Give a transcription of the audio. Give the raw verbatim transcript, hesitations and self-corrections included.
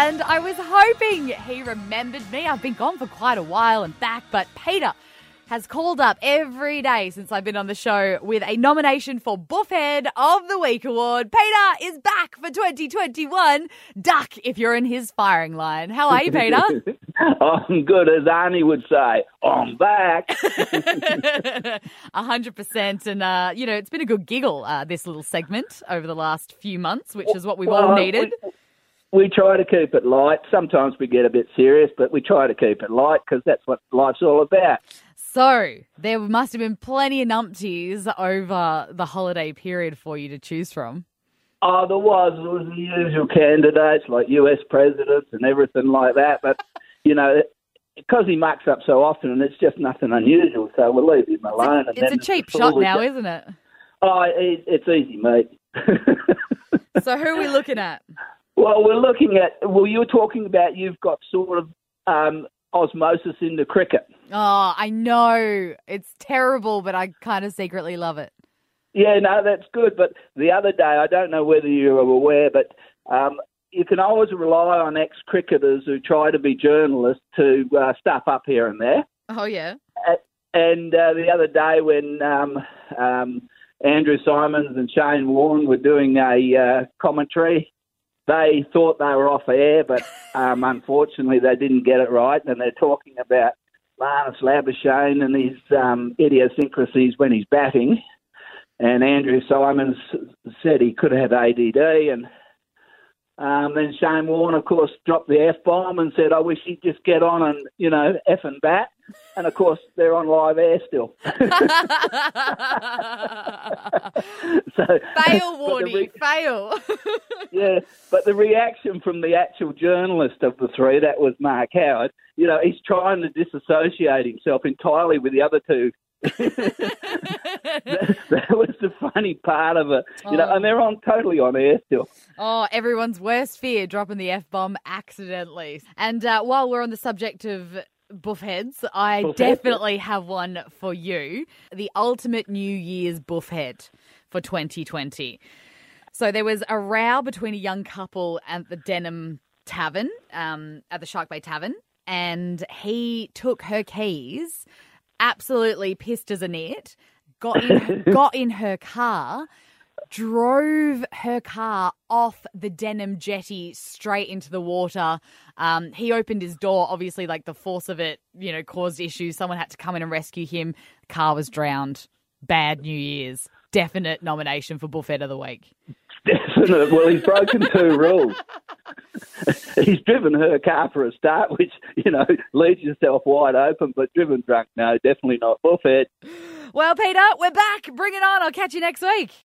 and I was hoping he remembered me. I've been gone for quite a while and back, but Peter has called up every day since I've been on the show with a nomination for Buffhead of the Week award. Peter is back for twenty twenty-one. Duck if you're in his firing line. How are you, Peter? I'm good, as Arnie would say. I'm back. A hundred percent. And, uh, you know, it's been a good giggle, uh, this little segment over the last few months, which is what we've well, all needed. We, we try to keep it light. Sometimes we get a bit serious, but we try to keep it light because that's what life's all about. So there must have been plenty of numpties over the holiday period for you to choose from. Oh, there was. There was the usual candidates like U S presidents and everything like that. But, you know, because he mucks up so often, and it's just nothing unusual, so we'll leave him alone. It's a, it's a cheap shot now, isn't it? Oh, it, it's easy, mate. So who are we looking at? Well, we're looking at, well, you were talking about you've got sort of um, osmosis into cricket. Oh, I know. It's terrible, but I kind of secretly love it. Yeah, no, that's good. But the other day, I don't know whether you're aware, but um, you can always rely on ex-cricketers who try to be journalists to uh, stuff up here and there. Oh, yeah. And uh, the other day when um, um, Andrew Simons and Shane Warne were doing a uh, commentary, they thought they were off air, but um, unfortunately they didn't get it right, and they're talking about Marnus Labuschagne and his um, idiosyncrasies when he's batting. And Andrew Simons said he could have A D D, and um, then Shane Warne, of course, dropped the F-bomb and said, I wish he'd just get on and, you know, F and bat. And, of course, they're on live air still. so, fail, Warnie, re- fail. Yeah, but the reaction from the actual journalist of the three, that was Mark Howard, you know, he's trying to disassociate himself entirely with the other two. that, that was the funny part of it, you oh. know, and they're on totally on air still. Oh, everyone's worst fear, dropping the F-bomb accidentally. And uh, while we're on the subject of Buffheads, I Buffhead. definitely have one for you. The ultimate New Year's Buffhead for twenty twenty. So there was a row between a young couple at the Denham Tavern, um, at the Shark Bay Tavern, and he took her keys, absolutely pissed as a net, got in, got in her car, drove her car off the Denham jetty straight into the water. Um, he opened his door. Obviously, like the force of it, you know, caused issues. Someone had to come in and rescue him. The car was drowned. Bad New Year's. Definite nomination for Buffhead of the Week. Definite. Well, he's broken two rules. He's driven her car for a start, which, you know, leaves yourself wide open, but driven drunk, no, definitely not Buffhead. Well, Peter, we're back. Bring it on. I'll catch you next week.